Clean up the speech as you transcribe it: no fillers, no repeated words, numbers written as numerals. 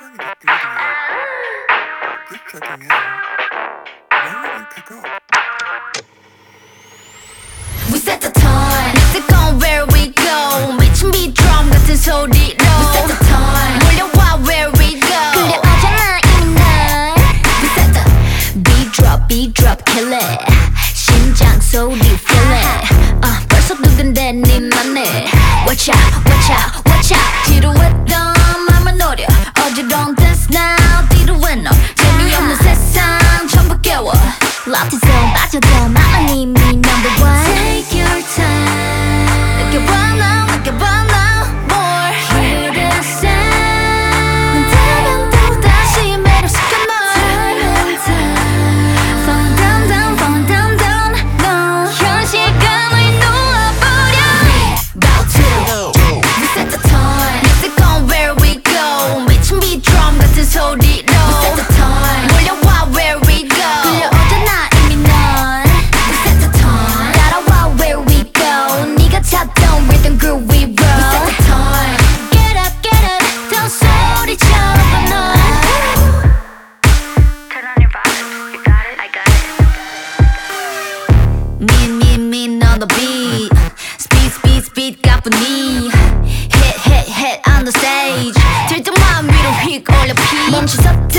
trying to get through to you. Just checking in. Why won't you pick up? We set the time. Let's go where we go. 미친 beat drum 같은 소리로. We set the time. 몰려와 where we go. 그래 어제나 이미 날. We set the beat drop, kill it. 심장 소리 feel it. 벌써 누군데 네 맘에. Watch out, watch out, watch out. 지루했던 맘을 노려. 어지러운 dance now. 뒤로해 너. 재미없는 세상 전부 깨워. Love zone 빠져도 마음은 이미 number one. Take your time. 느껴봐 now more. Hear the sound. 난 다음도 다시 매력시켜 널. Time and time. Falling down, no. 현실감을 놓아버려. We bout to. We set the time. Let's go where we go. 미친 beat drum 같은 소리로. We set the time. 몰려와 where we go. 끌려오잖아 이미 넌. We set the time. 따라와 where we go. 네가 찾던 rhythm groove we roll. We set the time. Get up, 더 소리쳐봐 너. Turn on your vibe. You got it? I got it. Me on the beat. Speed 가뿐히. Hit on the stage. 들뜬 마음 위로 휙 올려 피. 멈춘 섰다